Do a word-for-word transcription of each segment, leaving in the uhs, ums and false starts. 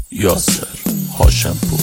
یاسر هاشمپور.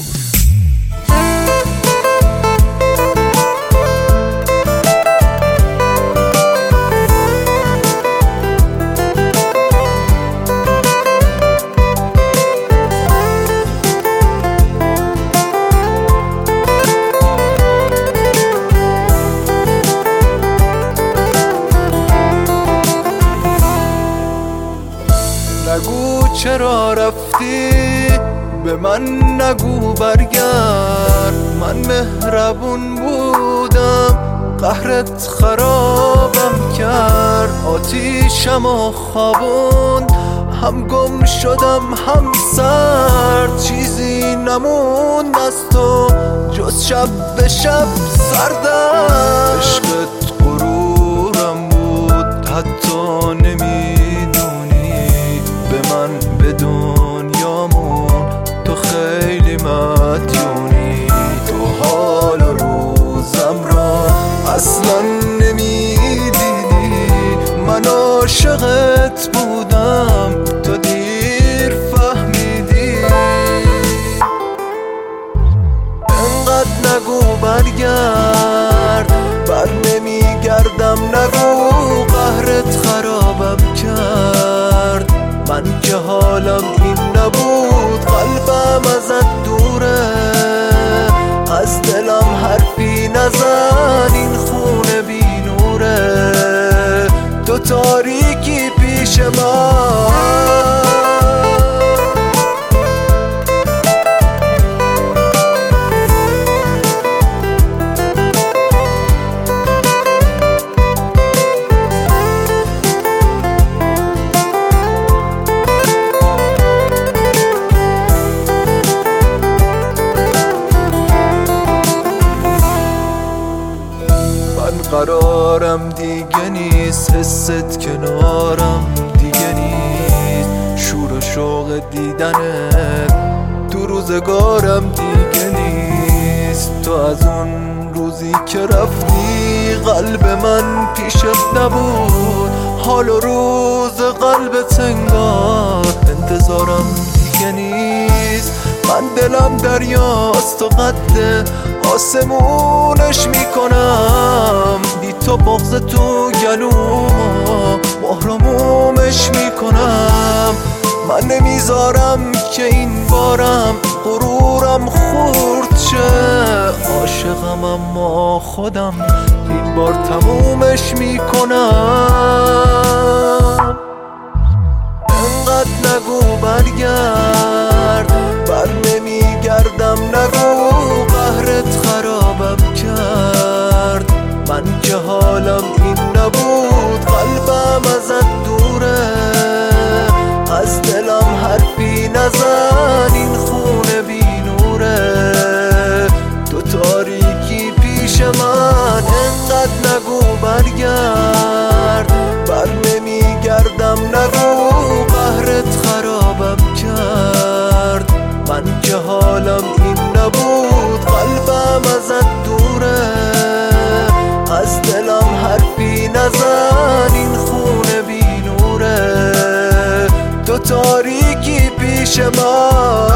نگو چرا رفتی، به من نگو برگرد. من مهربون بودم، قهرت خرابم کرد. آتیشم و خوابوند، هم گم شدم هم سرد. چیزی نموند از تو جز شب به شب سردم. عشقت غرورم بود، حتی نمیدونی به من به دنیامون تو خیلی مدیونی. تو حال و روزم را اصلا نمیدیدی. من عاشقت بودم، تو دیر فهمیدی. انقدر نگو برگرد، بر نمیگردم. نگو قهرت خرابم کرد. من که حالم این نبود، قلبم ازت دوره. از دلم حرفی نزن، این خونه بی نوره. تو تاریکی پیش من. قرارم دیگه نیست، حست کنارم دیگه نیست. شور و شوق دیدنت تو روزگارم دیگه نیست. تو از اون روزی که رفتی قلب من پیشت نبود. حال و روز قلبت انگار انتظارم دیگه نیست. من دلم دریاست و قد آسمونش میکنم. بی تو بغض تو گلومو محرمومش میکنم. من نمیذارم که این بارم غرورم خورد شه. عاشقم اما خودم این بار تمومش میکنم. انقدر نگو برگرد، بر نمیگردم. نگو قهرت خرابم کرد. من که حالم این نبود، قلبم ازت دوره. از دلم حرفی نزن، این خونه بی نوره. تو تاریکی پیش من. انقدر نگو برگرد، بر نمیگردم. نگو قهرت خرابم کرد. من که حالم این نبود، قلبم ازت دوره. از دلم حرفی نزن، این خونه بی نوره. تو تاریکی پیش من.